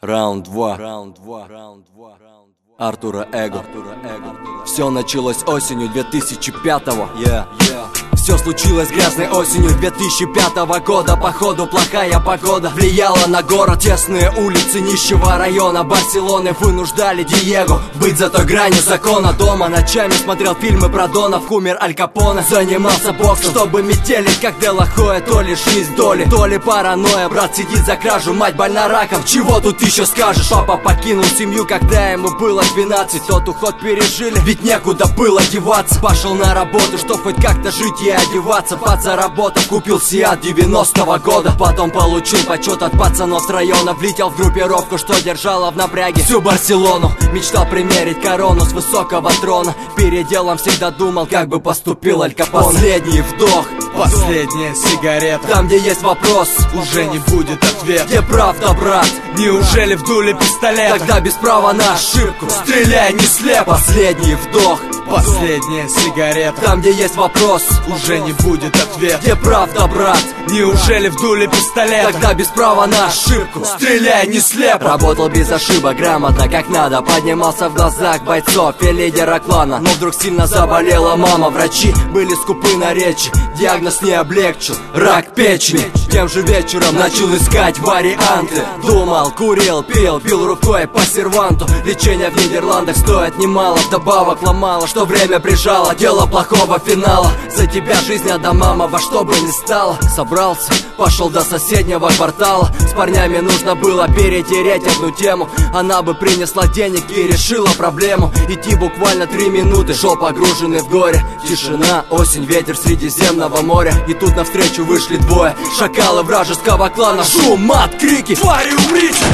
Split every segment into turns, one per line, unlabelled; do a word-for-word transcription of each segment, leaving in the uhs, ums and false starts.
Раунд два. Артура Эго. Все началось осенью две тысячи пятого. Yeah, yeah. Все случилось грязной осенью две тысячи пятого года. Походу плохая погода влияла на город. Тесные улицы нищего района Барселоны вынуждали Диего быть за той гранью закона. Дома ночами смотрел фильмы про Донов, умер Аль Капоне. Занимался боксом, чтобы метелить как Де Ла Хоя. То ли жизнь доли, то ли паранойя. Брат сидит за кражу, мать больна раком. Чего тут еще скажешь? Папа покинул семью, когда ему было двенадцать. Тот уход пережили, ведь некуда было деваться. Пошел на работу, чтоб хоть как-то жить и одеваться. Подзаработав, купил Сиат девяностого года. Потом получил почет от пацанов с района. Влетел в группировку, что держала в напряге всю Барселону. Мечтал примерить корону с высокого трона. Перед делом всегда думал, как бы поступил Аль Капоне. Последний вдох,
последняя сигарета.
Там, где есть вопрос,
уже не будет ответа.
Где правда, брат?
Неужели в дуле пистолета?
Тогда без права на ошибку стреляй не слепо. Последний вдох,
последняя сигарета.
Там, где есть вопрос,
уже не будет ответа.
Где правда, брат?
Неужели в дуле пистолета?
Тогда без права на ошибку стреляй не слепо. Работал без ошибок, грамотно, как надо. Поднимался в глазах бойцов и лидера клана. Но вдруг сильно заболела мама. Врачи были скупы на речи. Диагноз не облегчил, рак печени. Тем же вечером начал искать варианты. Думал, курил, пил, пил рукой по серванту. Лечение в Нидерландах стоит немало. Вдобавок ломало, что время прижало. Дело плохого финала. За тебя жизнь отдам, мама, во что бы ни стало. Собрался, пошел до соседнего квартала. С парнями нужно было перетереть одну тему. Она бы принесла денег и решила проблему. Идти буквально три минуты, шел погруженный в горе. Тишина, осень, ветер Средиземного моря. И тут навстречу вышли двое. Шакалы вражеского клана. Шум, мат, крики.
Твари, умрите!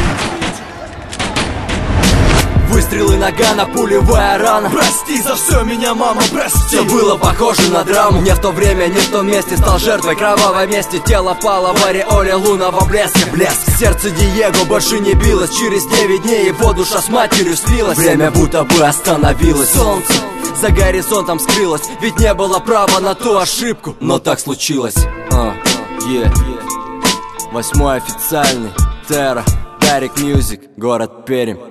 Выстрелы нагана, пулевая рана.
Прости за все меня, мама, прости.
Все было похоже на драму. Не в то время, не в том месте. Стал жертвой кровавой мести. Тело пало в ореоле лунного блеска. Блеск. Сердце Диего больше не билось. Через девять дней его душа с матерью слилась. Время будто бы остановилось. Солнце за горизонтом скрылось. Ведь не было права на ту ошибку. Но так случилось. uh, yeah. Восьмой официальный Терра, Дарик Мьюзик, город Пермь.